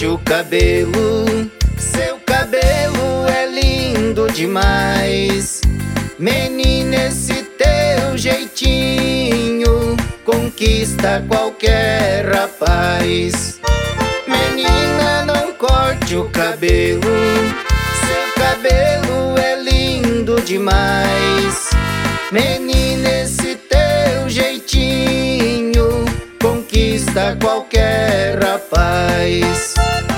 corte o cabelo, seu cabelo é lindo demais. Menina, esse teu jeitinho conquista qualquer rapaz. Menina, não corte o cabelo, seu cabelo é lindo demais. Menina, esse teu jeitinho conquista qualquer rapaz.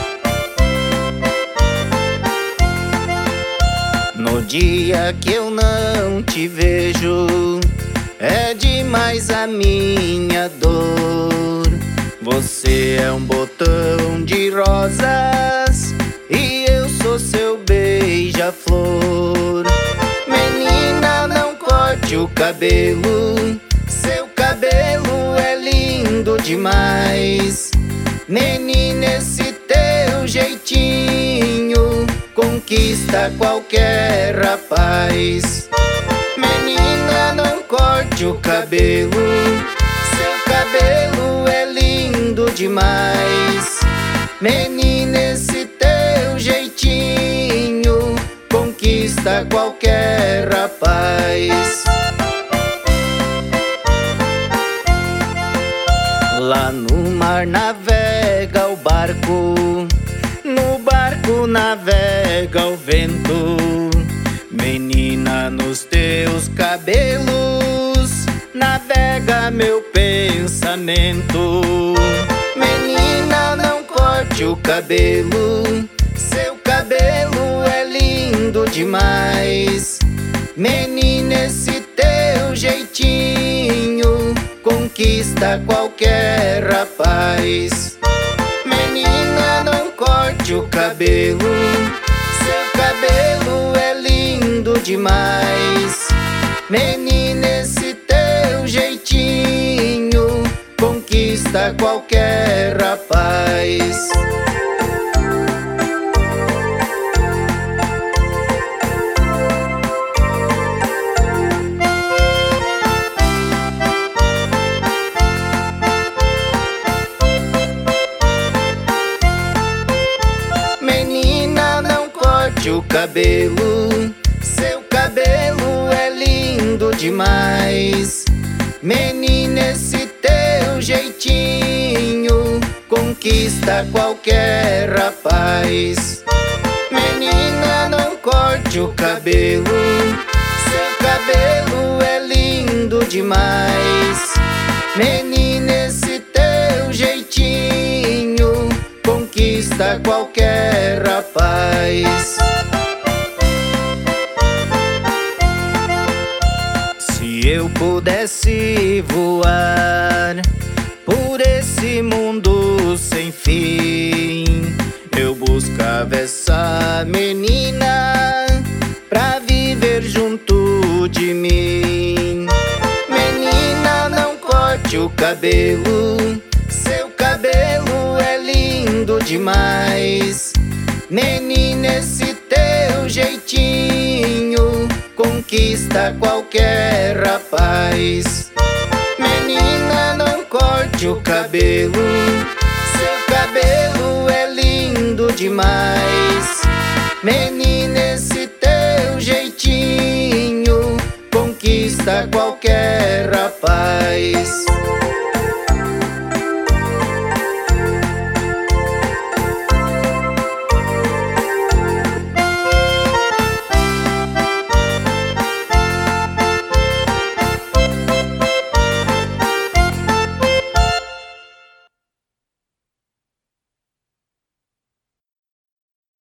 No dia que eu não te vejo, é demais a minha dor. Você é um botão de rosas e eu sou seu beija-flor. Menina, não corte o cabelo, seu cabelo é lindo demais. Menina, esse teu jeitinho conquista qualquer rapaz. Menina, não corte o cabelo, seu cabelo é lindo demais. Menina, esse teu jeitinho conquista qualquer rapaz. Lá no mar navega o barco, no barco navega o vento. Menina, nos teus cabelos navega meu pensamento. Menina, não corte o cabelo, seu cabelo é lindo demais. Menina, esse teu jeitinho conquista qualquer rapaz. Menina, não corte o cabelo, seu cabelo é lindo demais. Menina, esse teu jeitinho conquista qualquer rapaz. Menina, não corte o cabelo, seu cabelo é lindo demais. Menina, esse teu jeitinho conquista qualquer rapaz. Menina, não corte o cabelo, seu cabelo é lindo demais. Menina, esse teu jeitinho conquista qualquer rapaz. Se eu pudesse voar por esse mundo sem fim, eu buscava essa menina pra viver junto de mim. Menina, não corte o cabelo, seu cabelo é lindo demais. Menina, esse teu jeitinho conquista qualquer rapaz. Menina, não corte o cabelo, seu cabelo é lindo demais. Menina, esse teu jeitinho conquista qualquer rapaz.